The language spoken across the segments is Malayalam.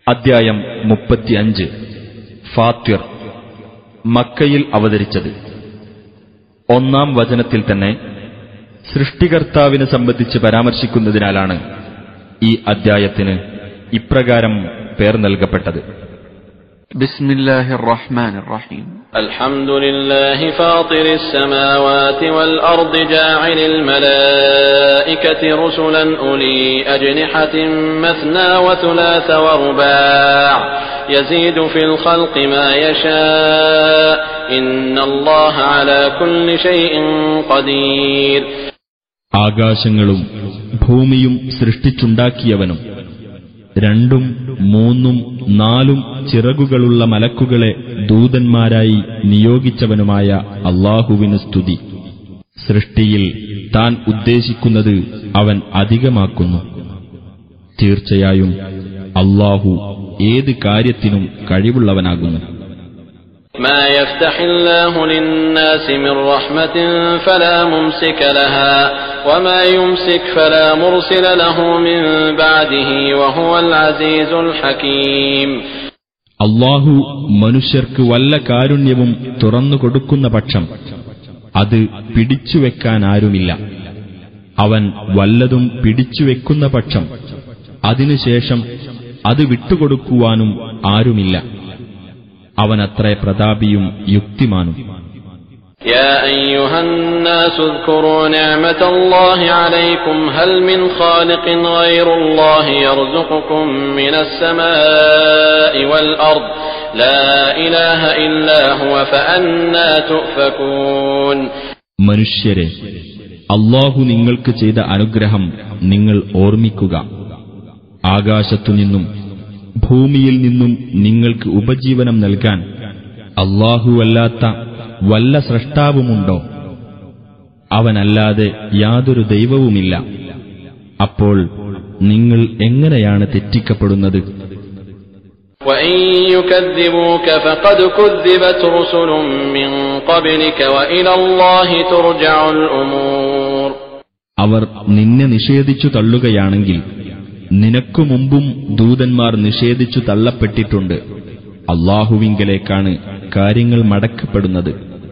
അദ്ധ്യായം 35 ഫാത്തിർ. മക്കയിൽ അവതരിച്ചത്. 1-ാം വചനത്തിൽ തന്നെ സൃഷ്ടികർത്താവിനെ സംബന്ധിച്ച് പരാമർശിക്കുന്നതിനാലാണ് ഈ അദ്ധ്യായത്തിന് ഇപ്രകാരം പേർ നൽകപ്പെട്ടത്. ബിസ്മില്ലാഹിർ റഹ്മാനിർ റഹീം. അൽഹംദുലില്ലാഹി ഫാത്തിറിസ് സമാവാതി വൽ അർദി ജാഇലിൽ മലായികതി റുസുലൻ ഉലി അജ്നിഹതിൻ മസ്നാ വതുലാസ വറുബാ യസീദു ഫിൽ ഖൽഖി മാ യശാ ഇന്നല്ലാഹ അലാ കുല്ലി ഷൈഇൻ ഖദീർ. ആകാശങ്ങളും ഭൂമിയും സൃഷ്ടിച്ചുണ്ടാക്കിയവനും 2ഉം 3ഉം 4ഉം ചിറകുകളുള്ള മലക്കുകളെ ദൂതന്മാരായി നിയോഗിച്ചവനുമായ അല്ലാഹുവിന് സ്തുതി. സൃഷ്ടിയിൽ താൻ ഉദ്ദേശിക്കുന്നത് അവൻ അധികമാക്കുന്നു. തീർച്ചയായും അല്ലാഹു ഏത് കാര്യത്തിനും കഴിവുള്ളവനാകുന്നു. ما يفتح الله للناس من رحمة فلا ممسك لها وما يمسك فلا مرسل له من بعده وهو العزيز الحكيم. അല്ലാഹു മനുഷ്യർക്ക് വല്ല കാരുണ്യവും തുറന്നു കൊടുക്കുന്ന പക്ഷം അത് പിടിച്ചുവെക്കാൻ ആരുമില്ല. അവൻ വല്ലതും പിടിച്ചുവെക്കുന്ന പക്ഷം അതിനുശേഷം അത് വിട്ടുകൊടുക്കുവാനും ആരുമില്ല. അവനത്രേ പ്രതാപിയും യുക്തിമാനും. يا أيها الناس اذكروا نعمة الله عليكم هل من خالق غير الله يرزقكم من السماء والأرض لا إله إلا هو فأنى تؤفكون. മനുഷ്യരെ, അല്ലാഹു നിങ്ങൾക്ക് ചെയ്ത അനുഗ്രഹം നിങ്ങൾ ഓർമ്മിക്കുക. ആകാശത്തുനിന്നും ഭൂമിയിൽ നിന്നും നിങ്ങൾക്ക് ഉപജീവനം നൽകാൻ അല്ലാഹുവല്ലാത്ത വല്ല സ്രഷ്ടാവുമുണ്ടോ? അവനല്ലാതെ യാതൊരു ദൈവവുമില്ല. അപ്പോൾ നിങ്ങൾ എങ്ങനെയാണ് തെറ്റിക്കപ്പെടുന്നത്? وَإِن يُكَذِّبُوكَ فَقَدْ كُذِّبَتْ رُسُلٌ مِّن قَبْلِكَ وَإِلَى اللَّهِ تُرْجَعُ الْأُمُورُ. അവർ നിന്നെ നിഷേധിച്ചു തള്ളുകയാണെങ്കിൽ നിനക്കു മുമ്പും ദൂതന്മാർ നിഷേധിച്ചു തള്ളപ്പെട്ടിട്ടുണ്ട്. അല്ലാഹുവിങ്കലേക്കാണ് കാര്യങ്ങൾ മടക്കപ്പെടുന്നത്.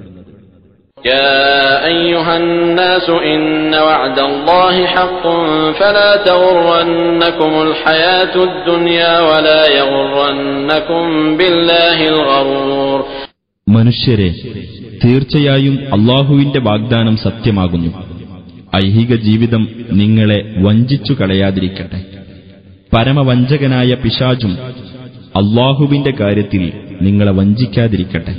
يا أيها الناس إن وعد الله حق فلا تغرنكم الحياة الدنيا ولا يغرنكم بالله الغرور. മനുഷ്യരെ, തീർച്ചയായും അല്ലാഹുവിന്റെ വാഗ്ദാനം സത്യമാകുന്നു. ഐഹിക ജീവിതം നിങ്ങളെ വഞ്ചിച്ചു കളയാതിരിക്കട്ടെ. പരമവഞ്ചകനായ പിശാചും അല്ലാഹുവിന്റെ കാര്യത്തിൽ നിങ്ങളെ വഞ്ചിക്കാതിരിക്കട്ടെ.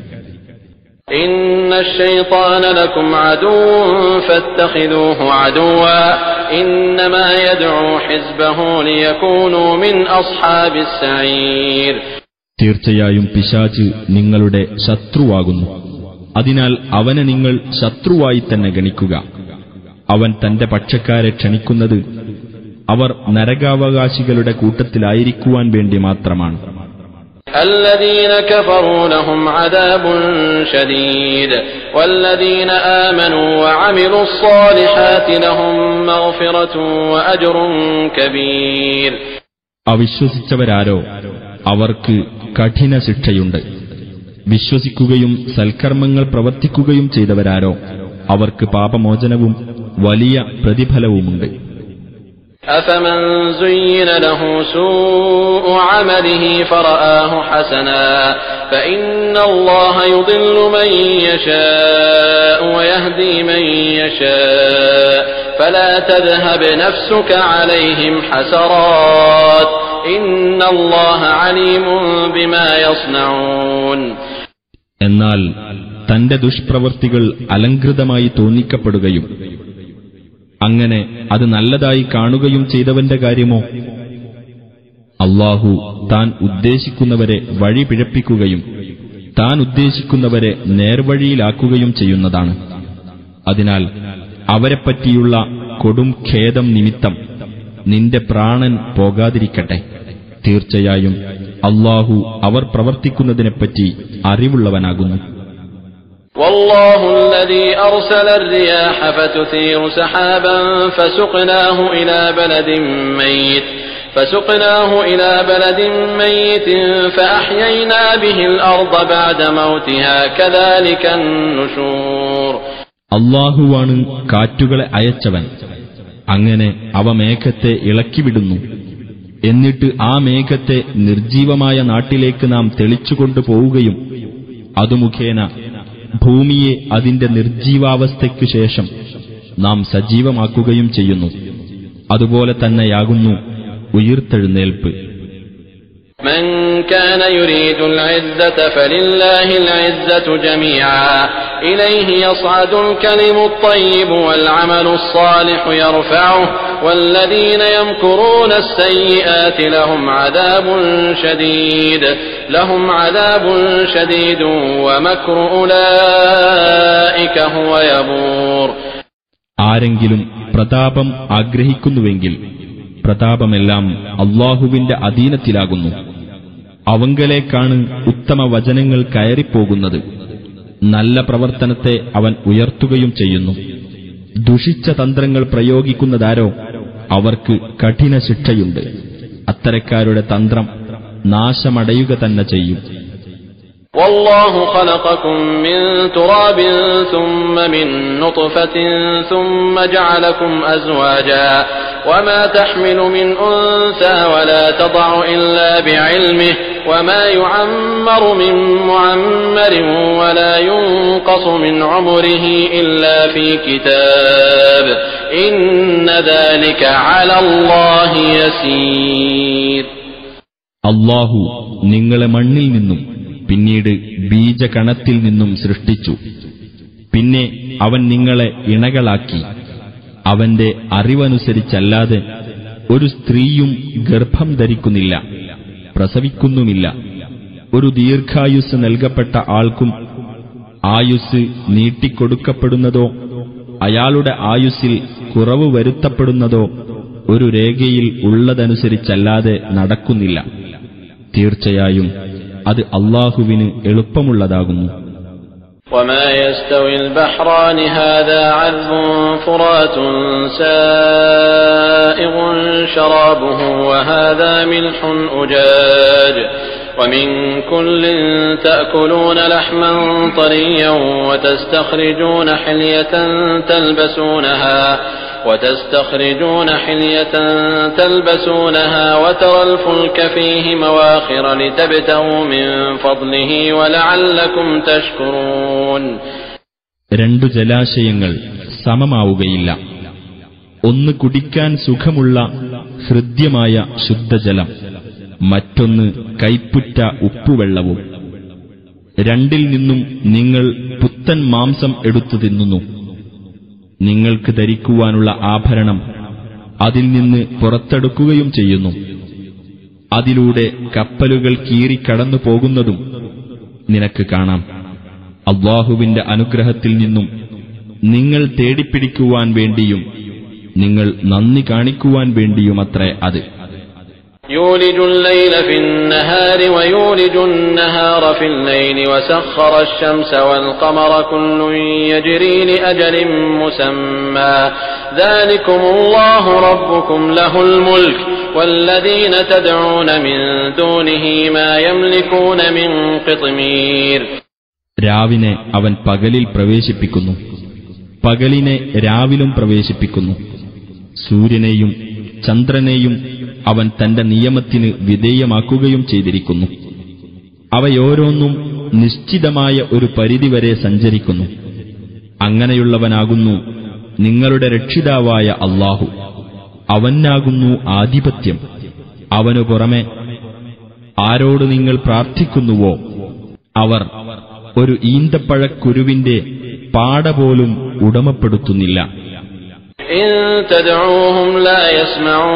ഇന്ന الشيطان لكم عدو فاتخذوه عدوا إنما يدعو حزبه ليكونوا من أصحاب السعير. തീർച്ചയായും പിശാച് നിങ്ങളുടെ ശത്രുവാകുന്നു. അതിനാൽ അവനെ നിങ്ങൾ ശത്രുവായി തന്നെ ഗണിക്കുക. അവൻ തന്റെ പക്ഷക്കാരെ ക്ഷണിക്കുന്നത് അവർ നരകാവകാശികളുടെ കൂട്ടത്തിലായിരിക്കുവാൻ വേണ്ടി മാത്രമാണ്. الذين كفروا لهم عذاب شديد والذين آمنوا وعملوا الصالحات لهم مغفرة وأجر كبير. അവിശ്വസിച്ചവരാരോ അവർക്ക് കഠിന ശിക്ഷയുണ്ട്. വിശ്വസിക്കുകയും സൽക്കർമ്മങ്ങൾ പ്രവർത്തിക്കുകയും ചെയ്തവരാരോ അവർക്ക് പാപമോചനവും വലിയ പ്രതിഫലവുമുണ്ട്. أفمن زين له سوء عمله فرآه حسنا فإن الله يضل من يشاء ويهدي من يشاء فلا تذهب نفسك عليهم حسرات إن الله عليم بما يصنعون. എന്നാൽ തന്റെ ദുഷ്പ്രവൃത്തികൾ അലങ്കൃതമായി തോന്നിക്കപ്പെടുകയും അങ്ങനെ അത് നല്ലതായി കാണുകയും ചെയ്തവന്റെ കാര്യമോ? അല്ലാഹു താൻ ഉദ്ദേശിക്കുന്നവരെ വഴി പിഴപ്പിക്കുകയും താൻ ഉദ്ദേശിക്കുന്നവരെ നേർവഴിയിലാക്കുകയും ചെയ്യുന്നതാണ്. അതിനാൽ അവരെപ്പറ്റിയുള്ള കൊടും ഖേദം നിമിത്തം നിന്റെ പ്രാണൻ പോകാതിരിക്കട്ടെ. തീർച്ചയായും അല്ലാഹു അവർ പ്രവർത്തിക്കുന്നതിനെപ്പറ്റി അറിവുള്ളവനാകുന്നു. والله الذي أرسل الرياح فتثير سحابا فسقناه إلى بلد ميت فسقناه إلى بلد ميت فأحيينا به الأرض بعد موتها كذلك النشور. അല്ലാഹുവാണ് കാറ്റുകളെ അയച്ചവൻ. അങ്ങനെ അവ മേഘത്തെ ഇളക്കിവിടുന്നു. എന്നിട്ട് ആ മേഘത്തെ നിർജീവമായ നാട്ടിലേക്ക് നാം തെളിച്ചുകൊണ്ടു പോവുകയും അതു മുഖേന ഭൂമിയെ അതിന്റെ നിർജീവാവസ്ഥയ്ക്കു ശേഷം നാം സജീവമാക്കുകയും ചെയ്യുന്നു. അതുപോലെ തന്നെയാകുന്നു ഉയിർത്തെഴുന്നേൽപ്പ്. من كان يريد العزة فلله العزة جميعا إليه يصعد الكلم الطيب والعمل الصالح يرفعه والذين يمكرون السيئات لهم عذاب شديد ومكر أولئك هو يبور. ആരെങ്കിലും പ്രതാപം ആഗ്രഹിക്കുന്നുവെങ്കിൽ പ്രതാപമെല്ലാം അല്ലാഹുവിന്റെ അധീനത്തിലാകുന്നു. അവങ്കലേക്കാണ് ഉത്തമ വചനങ്ങൾ കയറിപ്പോകുന്നത്. നല്ല പ്രവർത്തനത്തെ അവൻ ഉയർത്തുകയും ചെയ്യുന്നു. ദുഷിച്ച തന്ത്രങ്ങൾ പ്രയോഗിക്കുന്നതാരോ അവർക്ക് കഠിന ശിക്ഷയുണ്ട്. അത്തരക്കാരുടെ തന്ത്രം നാശമടയുക തന്നെ ചെയ്യും. والله خلقكم من تراب ثم من نطفة ثم جعلكم أزواجا وما تحمل من أنثى ولا تضع إلا بعلمه وما يعمر من معمر ولا ينقص من عمره إلا في كتاب إن ذلك على الله يسير. അല്ലാഹു നിങ്ങളെ മണ്ണിൽ നിന്നും പിന്നീട് ബീജകണത്തിൽ നിന്നും സൃഷ്ടിച്ചു. പിന്നെ അവൻ നിങ്ങളെ ഇണകളാക്കി. അവന്റെ അറിവനുസരിച്ചല്ലാതെ ഒരു സ്ത്രീയും ഗർഭം ധരിക്കുന്നില്ല, പ്രസവിക്കുന്നുമില്ല. ഒരു ദീർഘായുസ് നൽകപ്പെട്ട ആൾക്കും ആയുസ് നീട്ടിക്കൊടുക്കപ്പെടുന്നതോ അയാളുടെ ആയുസ്സിൽ കുറവ് വരുത്തപ്പെടുന്നതോ ഒരു രേഖയിൽ ഉള്ളതനുസരിച്ചല്ലാതെ നടക്കുന്നില്ല. തീർച്ചയായും അത് അല്ലാഹുവിന് എളുപ്പമുള്ളതാകുന്നു. وما يستوي البحران هذا عذب فرات سائغ شرابه وهذا ملح أجاج ومن كل تأكلون لحما طريا وتستخرجون حلية تلبسونها وترى الفلك فيه مواخر لتبتغوا من فضله ولعلكم تشكرون. രണ്ടു ജലാശയങ്ങൾ സമമാവുകയില്ല. ഒന്ന് കുടിക്കാൻ സുഖമുള്ള ഹൃദ്യമായ ശുദ്ധജലം, മറ്റൊന്ന് കൈപ്പുറ്റ ഉപ്പുവെള്ളവും. രണ്ടിൽ നിന്നും നിങ്ങൾ പുത്തൻ മാംസം എടുത്തു തിന്നുന്നു. നിങ്ങൾക്ക് ധരിക്കുവാനുള്ള ആഭരണം അതിൽ നിന്ന് പുറത്തെടുക്കുകയും ചെയ്യുന്നു. അതിലൂടെ കപ്പലുകൾ കീറിക്കടന്നു പോകുന്നതും നിനക്ക് കാണാം. അല്ലാഹുവിന്റെ അനുഗ്രഹത്തിൽ നിന്നും നിങ്ങൾ തേടിപ്പിടിക്കുവാൻ വേണ്ടിയും നിങ്ങൾ നന്ദി കാണിക്കുവാൻ വേണ്ടിയുമത്രേ അത്. يولج الليل في النهار ويولج النهار في الليل وسخر الشمس والقمر كل يجري لأجل مسمى ذلكم الله ربكم له الملك والذين تدعون من دونه ما يملكون من قطمير. രാവിനെ അവൻ പകലിൽ പ്രവേശിപ്പിക്കുന്നു, പകലിനെ രാവിലും പ്രവേശിപ്പിക്കുന്നു. സൂര്യനെയും ചന്ദ്രനെയും അവൻ തന്റെ നിയമത്തിന് വിധേയമാക്കുകയും ചെയ്തിരിക്കുന്നു. അവയോരോന്നും നിശ്ചിതമായ ഒരു പരിധിവരെ സഞ്ചരിക്കുന്നു. അങ്ങനെയുള്ളവനാകുന്നു നിങ്ങളുടെ രക്ഷിതാവായ അല്ലാഹു. അവനാകുന്നു ആധിപത്യം. അവനു പുറമെ ആരോട് നിങ്ങൾ പ്രാർത്ഥിക്കുന്നുവോ അവർ ഒരു ഈന്തപ്പഴക്കുരുവിന്റെ പാടപോലും ഉടമപ്പെടുത്തുന്നില്ല. إن تدعوهم لا يسمعوا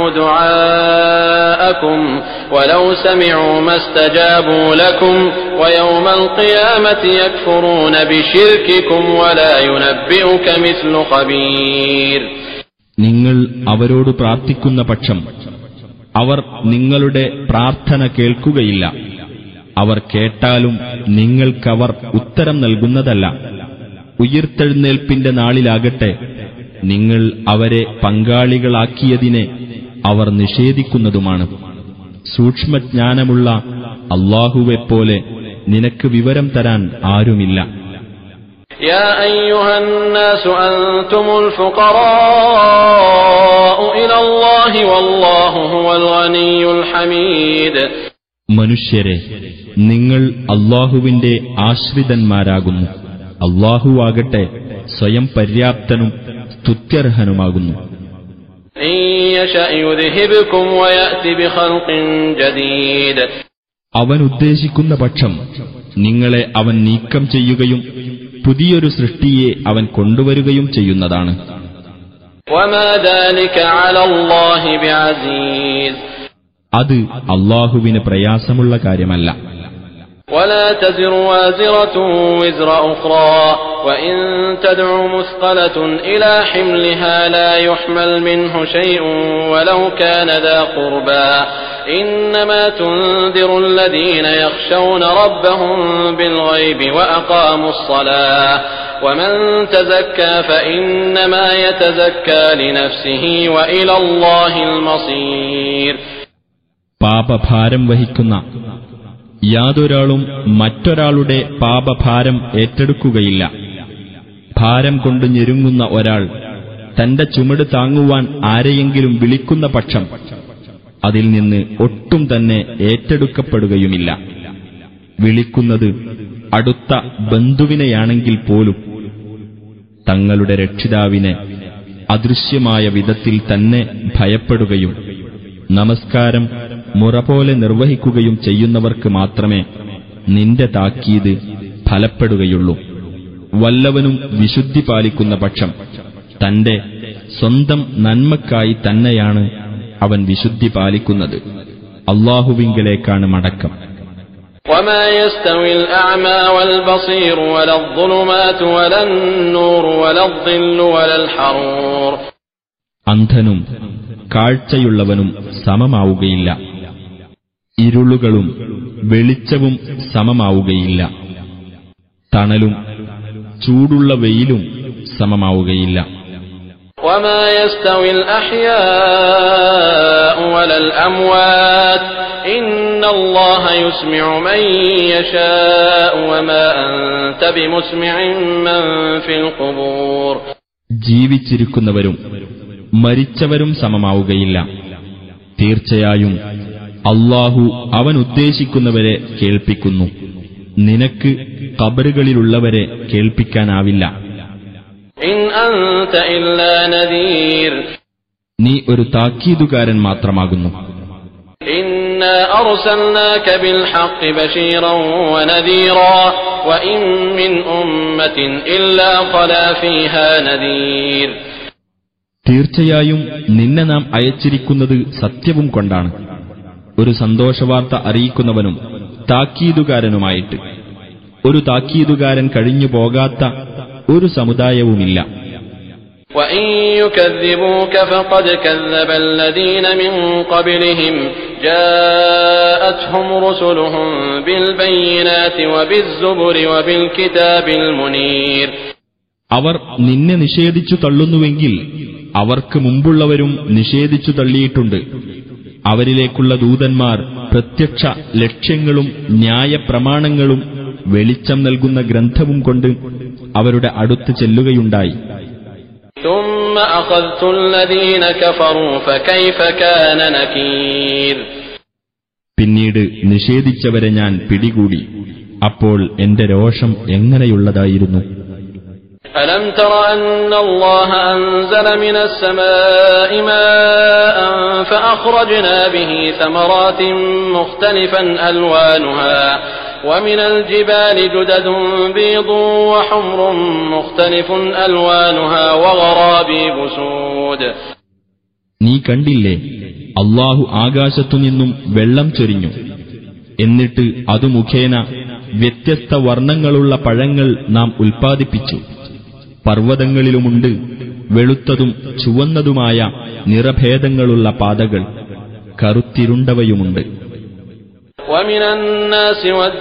دعاءكم ولو سمعوا ما استجابوا لكم ويوم القيامة يكفرون بشرككم ولا ينبئك مثل خبير. നിങ്ങൾ അവരോട് പ്രാർത്ഥിക്കുന്ന പക്ഷം അവർ നിങ്ങളുടെ പ്രാർത്ഥന കേൾക്കുകയില്ല. അവർ കേട്ടാലും നിങ്ങൾക്കവർ ഉത്തരം നൽകുന്നതല്ല. ഉയിർത്തെഴുന്നേൽപ്പിന്റെ നാളിലാകട്ടെ നിങ്ങൾ അവരെ പങ്കാളികളാക്കിയതിനെ അവർ നിഷേധിക്കുന്നതുമാണ്. സൂക്ഷ്മജ്ഞാനമുള്ള അല്ലാഹുവെപ്പോലെ നിനക്ക് വിവരം തരാൻ ആരുമില്ല. يا أيها الناس أنتم الفقراء إلى الله والله هو الغني الحميد. മനുഷ്യരെ, നിങ്ങൾ അല്ലാഹുവിന്റെ ആശ്രിതന്മാരാകുന്നു. അല്ലാഹുവാകട്ടെ സ്വയം പര്യാപ്തനും സ്തുത്യർഹനുമാകുന്നു. إن يشأ يذهبكم ويأتي بخلق جديد. അവൻ ഉദ്ദേശിക്കുന്ന പക്ഷം നിങ്ങളെ അവൻ നീക്കം ചെയ്യുകയും പുതിയൊരു സൃഷ്ടിയെ അവൻ കൊണ്ടുവരികയും ചെയ്യുന്നതാണ്. وما ذلك على الله بعزيز. അത് അല്ലാഹുവിന് പ്രയാസമുള്ള കാര്യമല്ല. ولا تزر وازرة وزر أخرى وإن تدع مثقلة إلى حملها لا يحمل منه شيء ولو كان ذا قربى إنما تنذر الذين يخشون ربهم بالغيب وأقاموا الصلاة ومن تزكى فإنما يتزكى لنفسه وإلى الله المصير. പാപഭാരം വഹിക്കുന്ന യാതൊരാളും മറ്റൊരാളുടെ പാപഭാരം ഏറ്റെടുക്കുകയില്ല. ഭാരം കൊണ്ട് ഞെരുങ്ങുന്ന ഒരാൾ തന്റെ ചുമട് താങ്ങുവാൻ ആരെയെങ്കിലും വിളിക്കുന്ന പക്ഷം അതിൽ നിന്ന് ഒട്ടും തന്നെ ഏറ്റെടുക്കപ്പെടുകയുമില്ല. വിളിക്കുന്നത് അടുത്ത ബന്ധുവിനെയാണെങ്കിൽ പോലും തങ്ങളുടെ രക്ഷിതാവിനെ അദൃശ്യമായ വിധത്തിൽ തന്നെ ഭയപ്പെടുകയും നമസ്കാരം മുറപോലെ നിർവഹിക്കുകയും ചെയ്യുന്നവർക്ക് മാത്രമേ നിന്റെ താക്കീത് ഫലപ്പെടുകയുള്ളൂ. വല്ലവനും വിശുദ്ധി പാലിക്കുന്ന പക്ഷം തന്റെ സ്വന്തം നന്മക്കായി തന്നെയാണ് അവൻ വിശുദ്ധി പാലിക്കുന്നത്. അല്ലാഹുവിങ്കലേക്കാണ് മടക്കം. وما يستوي الأعمى والبصير ولا الظلمات ولا النور ولا الظل ولا الحرور. അന്ധനും കാഴ്ചയുള്ളവനും സമമാവുകയില്ല. ഇരുളുകളും വെളിച്ചവും സമമാവുകയില്ല. തണലും ചൂടുള്ള വെയിലും സമമാവുകയില്ല. وما يستوي الأحياء ولا الأموات إن الله يسمع من يشاء وما أنت بمسمع من في القبور. ജീവിച്ചിരിക്കുന്നവരും മരിച്ചവരും സമമാവുകയില്ല. തീർച്ചയായും അല്ലാഹു അവൻ ഉദ്ദേശിക്കുന്നവരെ കേൾപ്പിക്കുന്നു. നിനക്ക് ഖബറുകളിലുള്ളവരെ കേൾപ്പിക്കാനാവില്ല. ഇൻ അൻത ഇല്ലാ നദീർ. നീ ഒരു താക്കീതുകാരൻ മാത്രമാകുന്നു. ഇന്നാ അർസൽനാക ബിൽ ഹഖ് ബശീറൻ വനദീറാ വഇൻ മിൻ ഉമ്മത്തിൻ ഇല്ലാ ഖലാ ഫീഹാ നദീർ. തീർച്ചയായും നിന്നെ നാം അയച്ചിരിക്കുന്നത് സത്യവും കൊണ്ടാണ്, ഒരു സന്തോഷവാർത്ത അറിയിക്കുന്നവനും താക്കീതുകാരനുമായിട്ട്. ഒരു താക്കീതുകാരൻ കഴിഞ്ഞു പോകാത്ത ഒരു സമുദായവുമില്ല. وَإِن يُكَذِّبُوكَ فَقَدْ كَذَّبَ الَّذِينَ مِن قَبْلِهِمْ جَاءَتْهُمْ رُسُلُهُم بِالْبَيِّنَاتِ وَبِالزُّبُرِ وَبِالْكِتَابِ الْمُنِيرِ. അവർ നിന്നെ നിഷേധിച്ചു തള്ളുന്നുവെങ്കിൽ അവർക്ക് മുമ്പുള്ളവരും നിഷേധിച്ചു തള്ളിയിട്ടുണ്ട്. അവരിലേക്കുള്ള ദൂതന്മാർ പ്രത്യക്ഷ ലക്ഷ്യങ്ങളും ന്യായപ്രമാണങ്ങളും വെളിച്ചം നൽകുന്ന ഗ്രന്ഥവും കൊണ്ട് അവരുടെ അടുത്ത് ചെല്ലുകയുണ്ടായി. ثُمَّ أَخَذْتُ الَّذِينَ كَفَرُوا فَكَيْفَ كَانَ نَكِيرِ. പിന്നീട് നിഷേധിച്ചവരെ ഞാൻ പിടികൂടി. അപ്പോൾ എന്റെ രോഷം എങ്ങനെയുള്ളതായിരുന്നു. أَلَمْ تَرَ أَنَّ اللَّهَ أَنزَلَ مِنَ السَّمَاءِ مَاءً فَأَخْرَجْنَا بِهِ ثَمَرَاتٍ مُخْتَلِفًا أَلْوَانُهَا وَمِنَ الْجِبَالِ جُدَدٌ بِيضٌ وَحُمْرٌ مُخْتَلِفٌ أَلْوَانُهَا وَغَرَابِيبُ سُودٌ. നീ കണ്ടില്ലേ, അല്ലാഹു ആകാശത്തുനിന്നും വെള്ളം ചൊരിഞ്ഞു. എന്നിട്ട് അതു മുഖേന വ്യത്യസ്ത വർണ്ണങ്ങളുള്ള പഴങ്ങൾ നാം ഉൽപ്പാദിപ്പിച്ചു. പർവ്വതങ്ങളിലുമുണ്ട് വെളുത്തതും ചുവന്നതുമായ നിറഭേദങ്ങളുള്ള പാതകൾ, കറുത്തിരുണ്ടവയുമുണ്ട്. ومن الناس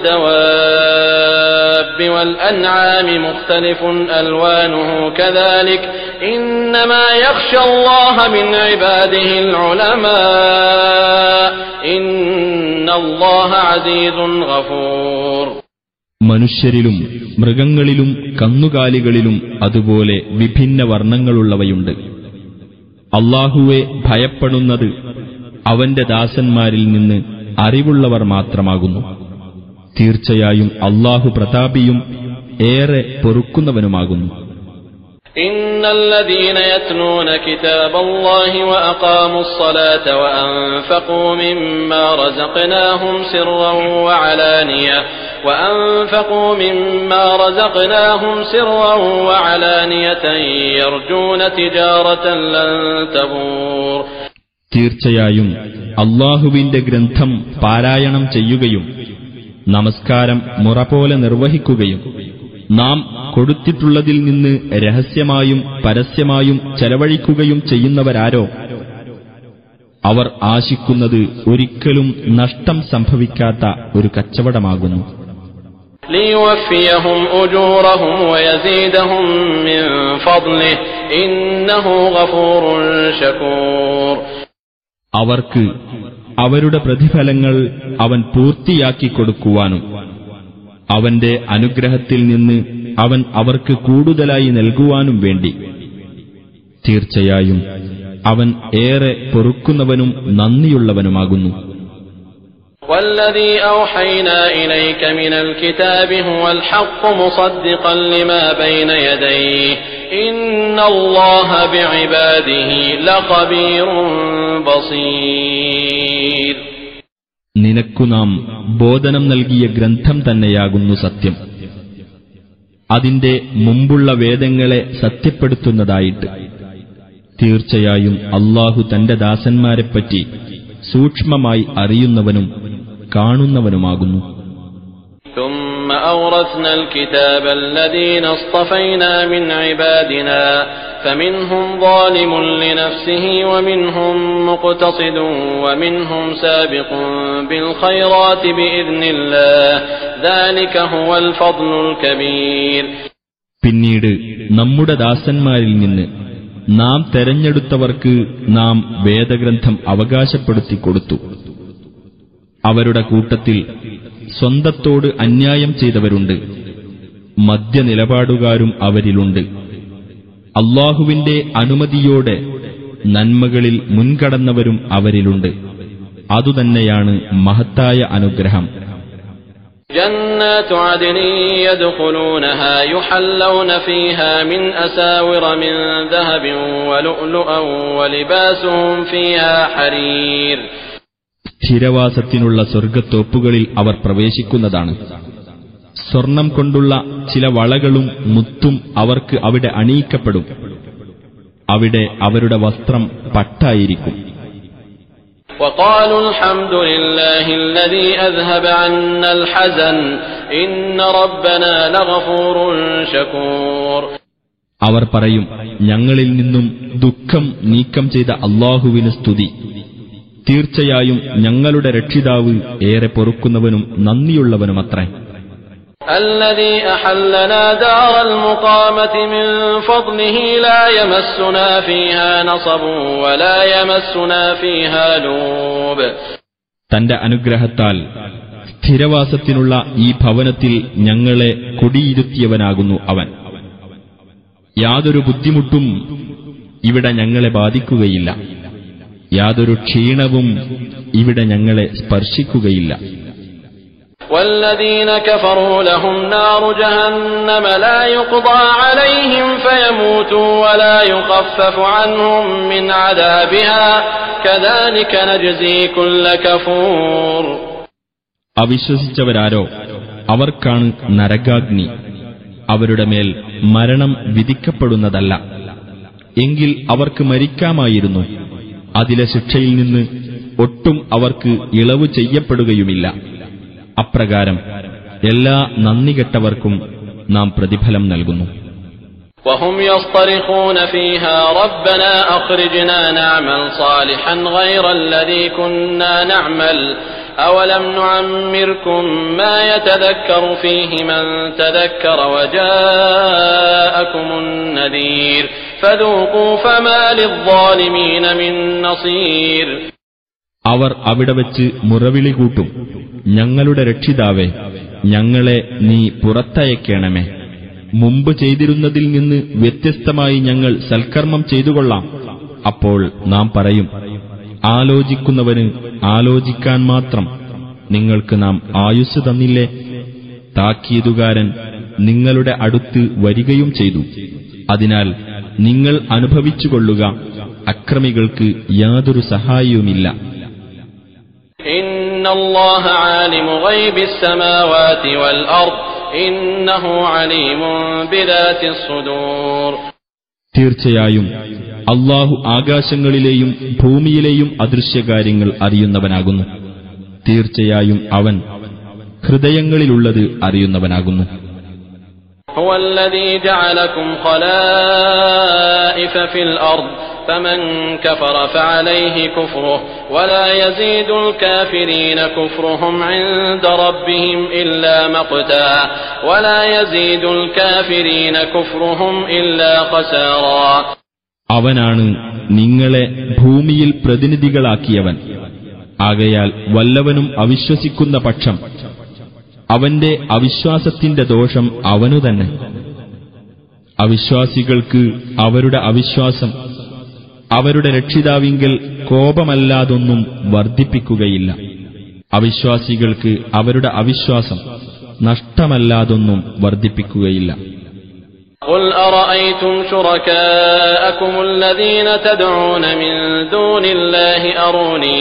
والدواب والأنعام مختلف ألوانه كذلك إنما يخشى الله من عباده العلماء إن الله عزيز غفور. മനുഷ്യരിലും മൃഗങ്ങളിലും കന്നുകാലികളിലും അതുപോലെ വിഭിന്ന വർണ്ണങ്ങളുള്ളവയുണ്ട്. അല്ലാഹുവെ ഭയപ്പെടുന്നത് അവന്റെ ദാസന്മാരിൽ നിന്ന് അറിവുള്ളവർ മാത്രമാകുന്നു. തീർച്ചയായും അല്ലാഹു പ്രതാപിയും ഏറെ പൊറുക്കുന്നവനുമാകുന്നു. ഇന്നല്ലദീന യത്ലൂന കിതാബല്ലാഹി വഅഖാമുസ്സലാത വഅൻഫഖൂ മിമ്മാ റസഖ്നാഹും സിർറൻ വഅലാനിയതൻ യർജൂന തിജാറതൻ ലൻ തബൂർ. തീർച്ചയായും അല്ലാഹുവിന്റെ ഗ്രന്ഥം പാരായണം ചെയ്യുകയും നമസ്കാരം മുറ പോലെ നിർവഹിക്കുകയും നാം കൊടുത്തിട്ടുള്ളതിൽ നിന്ന് രഹസ്യമായും പരസ്യമായും ചെലവഴിക്കുകയും ചെയ്യുന്നവരാരോ അവർ ആശിക്കുന്നത് ഒരിക്കലും നഷ്ടം സംഭവിക്കാത്ത ഒരു കച്ചവടമാകുന്നു. ലിയുവഫിയഹും ഉജൂറഹും വയസീദഹും മിൻ ഫദ്ലിഹി ഇന്നഹു ഗഫൂറുൻ ശകൂർ. അവർക്ക് അവരുടെ പ്രതിഫലങ്ങൾ അവൻ പൂർത്തിയാക്കി കൊടുക്കുവാനും അവന്റെ അനുഗ്രഹത്തിൽ നിന്ന് അവൻ അവർക്ക് കൂടുതലായി നൽകുവാനും വേണ്ടി തീർച്ചയായും അവൻ ഏറെ പൊറുക്കുന്നവനും നന്ദിയുള്ളവനുമാകുന്നു. والذي أوحينا إليك من الكتاب هو الحق مصدقا لما بين يديه إن الله بعباده لخبير بصير. നിനക്കു നാം ബോധനം നൽകിയ ഗ്രന്ഥം തന്നെയാകുന്നു സത്യം, അതിന്റെ മുമ്പുള്ള വേദങ്ങളെ സത്യപ്പെടുത്തുന്നതായിട്ട്. തീർച്ചയായും അല്ലാഹു തന്റെ ദാസന്മാരെപ്പറ്റി സൂക്ഷ്മമായി അറിയുന്നവനും കാണുന്നവനുമാകുന്നു. ثم أورثنا الكتاب الذين اصطفينا من عبادنا فمنهم ظالم لنفسه ومنهم مقتصد ومنهم سابق بالخيرات بإذن الله ذلك هو الفضل الكبير. പിന്നീട് നമ്മുടെ ദാസന്മാരിൽ നിന്ന് നാം തെരഞ്ഞെടുത്തവർക്ക് നാം വേദഗ്രന്ഥം അവകാശപ്പെടുത്തി കൊടുത്തു. അവരുടെ കൂട്ടത്തിൽ സ്വന്തത്തോട് അന്യായം ചെയ്തവരുണ്ട്, മധ്യനിലപാടുകാരും അവരിലുണ്ട്. അല്ലാഹുവിന്റെ അനുമതിയോടെ നന്മകളിൽ മുൻകടന്നവരും അവരിലുണ്ട്. അതുതന്നെയാണ് മഹത്തായ അനുഗ്രഹം. جنات عدن يدخلونها يحلون فيها من أساور من ذهب ولؤلؤا ولباسهم فيها حرير. സ്ഥിരവാസത്തിനുള്ള സ്വർഗത്തോപ്പുകളിൽ അവർ പ്രവേശിക്കുന്നതാണ്. സ്വർണം കൊണ്ടുള്ള ചില വളകളും മുത്തും അവർക്ക് അവിടെ അണിയിക്കപ്പെടും. അവിടെ അവരുടെ വസ്ത്രം പട്ടായിരിക്കും. وقالوا الحمد لله الذي أذهب عنا الحزن إن ربنا لغفور شكور. അവർ പറയും, ഞങ്ങളിൽ നിന്നും ദുഃഖം നീക്കം ചെയ്ത അല്ലാഹുവിന് സ്തുതി. തീർച്ചയായും ഞങ്ങളുടെ രക്ഷിതാവ് ഏറെ പൊറുക്കുന്നവനും നന്ദിയുള്ളവനുമത്രേ. الذي أحلنا دار المقامة من فضله لا يمسنا فيها نصب ولا يمسنا فيها لوب. തന്റെ അനുഗ്രഹത്താൽ സ്ഥിരവാസത്തിനുള്ള ഈ ഭവനത്തിൽ ഞങ്ങളെ കുടിയിരുത്തിയവനാകുന്നു അവൻ. യാതൊരു ബുദ്ധിമുട്ടും ഇവിടെ ഞങ്ങളെ ബാധിക്കുകയില്ല, യാതൊരു ക്ഷീണവും ഇവിടെ ഞങ്ങളെ സ്പർശിക്കുകയില്ല. والذين كفروا لهم نار جهنم لا يقضى عليهم فيموتوا ولا يخفف عنهم من عذابها كذلك نجزي كل كفور. അവിശ്വസിച്ചവരാരോ അവർക്കാണ് നരകാഗ്നി. അവരുടെ മേൽ മരണം വിധിക്കപ്പെടുന്നതല്ല. എങ്കിൽ അവർക്ക് മരിക്കാമായിരുന്നു. അതിലെ ശിക്ഷയിൽ നിന്ന് ഒട്ടും അവർക്ക് ഇളവ് ചെയ്യപ്പെടുകയുമില്ല. അപ്രകാരം എല്ലാ നന്ദികെട്ടവർക്കും നാം പ്രതിഫലം നൽകുന്നു. وهم يصطرخون فيها ربنا أخرجنا نعمل صالحا غير الذي كنا نعمل أولم نعمركم ما يتذكر فيه من تذكر وجاءكم النذير فذوقوا فما للظالمين من نصير. അവർ അവിടെ വച്ച് മുറവിളി കൂട്ടും, ഞങ്ങളുടെ രക്ഷിതാവേ, ഞങ്ങളെ നീ പുറത്തയക്കണമേ. മുമ്പ് ചെയ്തിരുന്നതിൽ നിന്ന് വ്യത്യസ്തമായി ഞങ്ങൾ സൽക്കർമ്മം ചെയ്തുകൊള്ളാം. അപ്പോൾ നാം പറയും, ആലോചിക്കുന്നവന് ആലോചിക്കാൻ മാത്രം നിങ്ങൾക്ക് നാം ആയുസ് തന്നില്ലേ? താക്കീതുകാരൻ നിങ്ങളുടെ അടുത്ത് വരികയും ചെയ്തു. അതിനാൽ നിങ്ങൾ അനുഭവിച്ചുകൊള്ളുക, അക്രമികൾക്ക് യാതൊരു സഹായവുമില്ല. ഇന്നല്ലാഹ ആലിമു ഗൈബിസ് സമാവാതി വൽ അർദ് ഇന്നഹു അലീമുൻ ബിദാതിസ് സുദൂർ. തീർച്ചയായും അല്ലാഹു ആകാശങ്ങളിലെയും ഭൂമിയിലെയും അദൃശ്യകാര്യങ്ങൾ അറിയുന്നവനാകുന്നു. തീർച്ചയായും അവൻ ഹൃദയങ്ങളിലുള്ളത് അറിയുന്നവനാകുന്നു. هو الذي جعلكم خلائف في الأرض فمن كفر فعليه كفره ولا يزيد الكافرين كفرهم عند ربهم إلا مقتا ولا يزيد الكافرين كفرهم إلا خسارا. അവനാണ് നിങ്ങളെ ഭൂമിയിൽ പ്രതിനിധികളാക്കിയവൻ. ആകയാൽ വല്ലവനും അവിശ്വസിക്കുന്ന പക്ഷം അവന്റെ അവിശ്വാസത്തിന്റെ ദോഷം അവനു തന്നെ. അവിശ്വാസികൾക്ക് അവരുടെ അവിശ്വാസം അവരുടെ രക്ഷിതാവിങ്കൽ കോപമല്ലാതൊന്നും വർദ്ധിപ്പിക്കുകയില്ല. അവിശ്വാസികൾക്ക് അവരുടെ അവിശ്വാസം നഷ്ടമല്ലാതൊന്നും വർദ്ധിപ്പിക്കുകയില്ല. قل أرأيتم شركاءكم الذين تدعون من دون الله أروني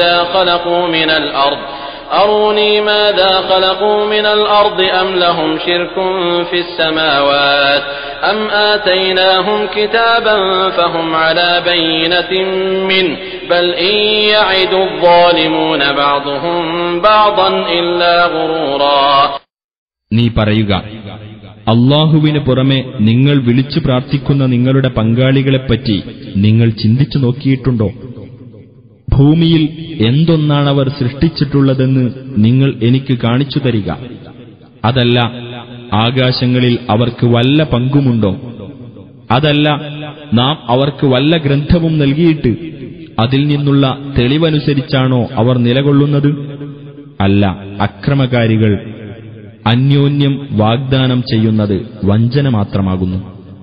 ماذا خلقوا من الأرض أم لهم شرك في السماوات أم آتيناهم كتابا فهم على بينة منه بل إن يعد الظالمون بعضهم بعضا إلا غرورا. നീ പറയുക, അല്ലാഹുവിന് പുറമെ നിങ്ങൾ വിളിച്ചു പ്രാർത്ഥിക്കുന്ന നിങ്ങളുടെ പങ്കാളികളെപ്പറ്റി നിങ്ങൾ ചിന്തിച്ചു നോക്കിയിട്ടുണ്ടോ? ഭൂമിയിൽ എന്തൊന്നാണവർ സൃഷ്ടിച്ചിട്ടുള്ളതെന്ന് നിങ്ങൾ എനിക്ക് കാണിച്ചു തരിക. അതല്ല ആകാശങ്ങളിൽ അവർക്ക് വല്ല പങ്കുമുണ്ടോ? അതല്ല നാം അവർക്ക് വല്ല ഗ്രന്ഥവും നൽകിയിട്ട് അതിൽ നിന്നുള്ള തെളിവനുസരിച്ചാണോ അവർ നിലകൊള്ളുന്നത്? അല്ല, അക്രമകാരികൾ അന്യോന്യം വാഗ്ദാനം ചെയ്യുന്നത് വഞ്ചന മാത്രമാകുന്നു.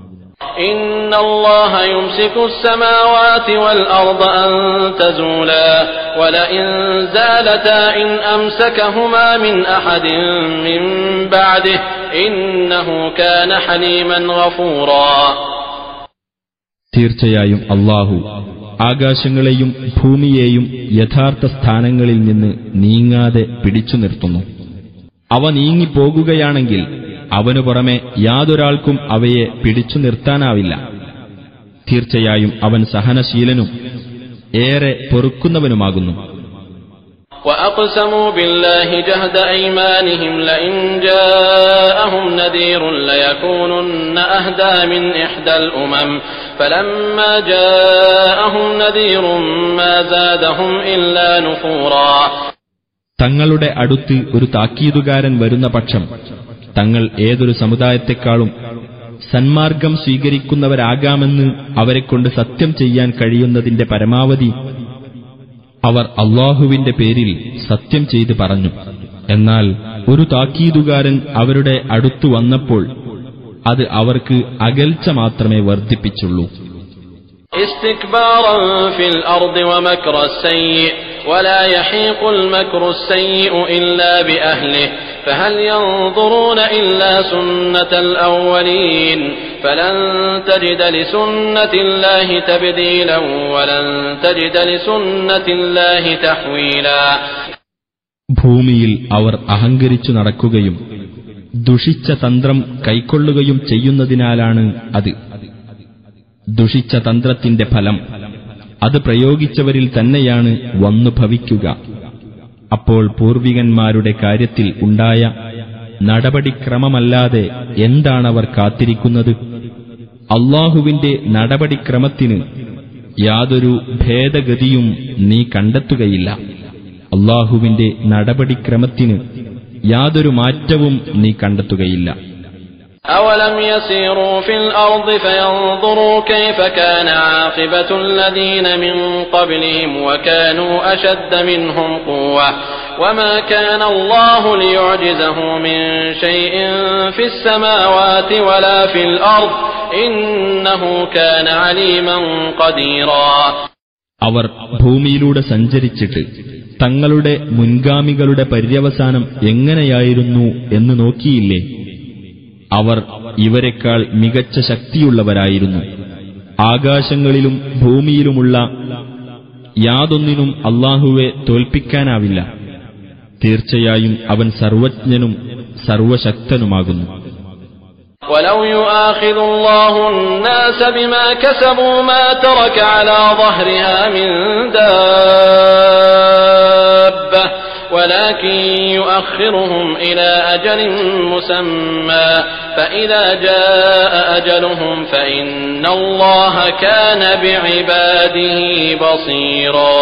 ഇന്നല്ലാഹ യുംസികു സ്സമാവാതി വൽ അർദ അൻ തസൂലാ വലഇൻ സാലതാ ഇൻ അംസകഹുമാ മിൻ അഹദിൻ മിൻ ബഅദിഹി ഇന്നഹു കാന ഹലീമൻ ഗഫൂറാ. തീർച്ചയായും അല്ലാഹു ആകാശങ്ങളെയും ഭൂമിയെയും യഥാർത്ഥ സ്ഥാനങ്ങളിൽ നിന്ന് നീങ്ങാതെ പിടിച്ചു നിർത്തുന്നു. അവ നീങ്ങിപ്പോകുകയാണെങ്കിൽ അവനു പുറമെ യാതൊരാൾക്കും അവയെ പിടിച്ചു നിർത്താനാവില്ല. തീർച്ചയായും അവൻ സഹനശീലനും ഏറെ പൊറുക്കുന്നവനുമാകുന്നു. وَأَقْسَمُوا بِاللَّهِ جَهْدَ أَيْمَانِهِمْ لَئِنْ جَاءَهُمْ نَذِيرٌ لَيَكُونُنَّ أَهْدَى مِنْ إِحْدَى الْأُمَمِ فَلَمَّا جَاءَهُمْ نَذِيرٌ مَا زَادَهُمْ إِلَّا نُفُورًا. തങ്ങളുടെ അടുത്ത് ഒരു താക്കീതുകാരൻ വരുന്ന പക്ഷം തങ്ങൾ ഏതൊരു സമുദായത്തെക്കാളും സന്മാർഗം സ്വീകരിക്കുന്നവരാകാമെന്ന് അവരെക്കൊണ്ട് സത്യം ചെയ്യാൻ കഴിയുന്നതിന്റെ പരമാവധി അവർ അല്ലാഹുവിന്റെ പേരിൽ സത്യം ചെയ്ത് പറഞ്ഞു. എന്നാൽ ഒരു താക്കീതുകാരൻ അവരുടെ അടുത്തു വന്നപ്പോൾ അത് അവർക്ക് അകൽച്ച മാത്രമേ വർദ്ധിപ്പിച്ചുള്ളൂ. استكبارا في الأرض ومكر السيء ولا يحيق المكر السيء إلا بأهله فهل ينظرون إلا سنة الأولين فلن تجد لسنة الله تبديلا ولن تجد لسنة الله تحويلا. ഭൂമിയിൽ അവർ അഹങ്കരിച്ചു നടക്കുകയും ദുഷിച്ച തന്ത്രം കൈക്കൊള്ളുകയും ചെയ്യുന്നതിനാലാണ് അത്. ദുഷിച്ച തന്ത്രത്തിന്റെ ഫലം അത് പ്രയോഗിച്ചവരിൽ തന്നെയാണ് വന്നു ഭവിക്കുക. അപ്പോൾ പൂർവികന്മാരുടെ കാര്യത്തിൽ ഉണ്ടായ നടപടിക്രമമല്ലാതെ എന്താണവർ കാത്തിരിക്കുന്നത്? അല്ലാഹുവിന്റെ നടപടിക്രമത്തിന് യാതൊരു ഭേദഗതിയും നീ കണ്ടെത്തുകയില്ല. അല്ലാഹുവിന്റെ നടപടിക്രമത്തിന് യാതൊരു മാറ്റവും നീ കണ്ടെത്തുകയില്ല. أولم يسيروا في الأرض فينظروا كيف كان عاقبة الذين من قبلهم وكانوا أشد منهم قوة وما كان الله ليعجزه من شيء في السماوات ولا في الأرض إنه كان عليما قديرا. അവർ ഭൂമിയിലൂടെ സഞ്ചരിച്ചിട്ട് തങ്ങളുടെ മുൻഗാമികളുടെ പര്യവസാനം എങ്ങനെയായിരുന്നു എന്ന് നോക്കിയില്ലേ? അവർ ഇവരെക്കാൾ മികച്ച ശക്തിയുള്ളവരായിരുന്നു. ആകാശങ്ങളിലും ഭൂമിയിലുമുള്ള യാതൊന്നിനും അല്ലാഹുവെ തോൽപ്പിക്കാനാവില്ല. തീർച്ചയായും അവൻ സർവജ്ഞനും സർവശക്തനുമാകുന്നു. ولو يؤاخذ الله الناس بما كسبوا ما ترك على ظهرها من دابة ولكن يؤخرهم إلى أجل مسمى فإذا جاء أجلهم فإن الله كان بعباده بصيرا.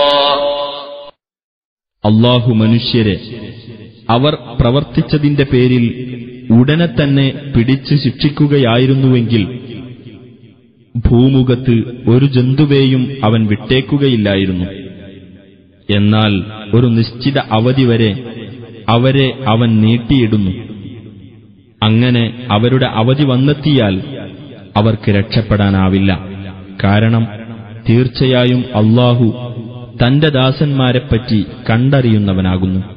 അല്ലാഹു മനുഷ്യരെ അവർ പ്രവർത്തിച്ചതിന്റെ പേരിൽ ഉടനെ തന്നെ പിടിച്ചു ശിക്ഷിക്കുകയായിരുന്നുവെങ്കിൽ ഭൂമുഖത്ത് ഒരു ജന്തുവേയും അവൻ വിട്ടേക്കുകയില്ലായിരുന്നു. എന്നാൽ ഒരു നിശ്ചിത അവധി വരെ അവരെ അവൻ നീട്ടിയിടുന്നു. അങ്ങനെ അവരുടെ അവധി വന്നെത്തിയാൽ അവർക്ക് രക്ഷപ്പെടാനാവില്ല. കാരണം തീർച്ചയായും അല്ലാഹു തന്റെ ദാസന്മാരെപ്പറ്റി കണ്ടറിയുന്നവനാകുന്നു.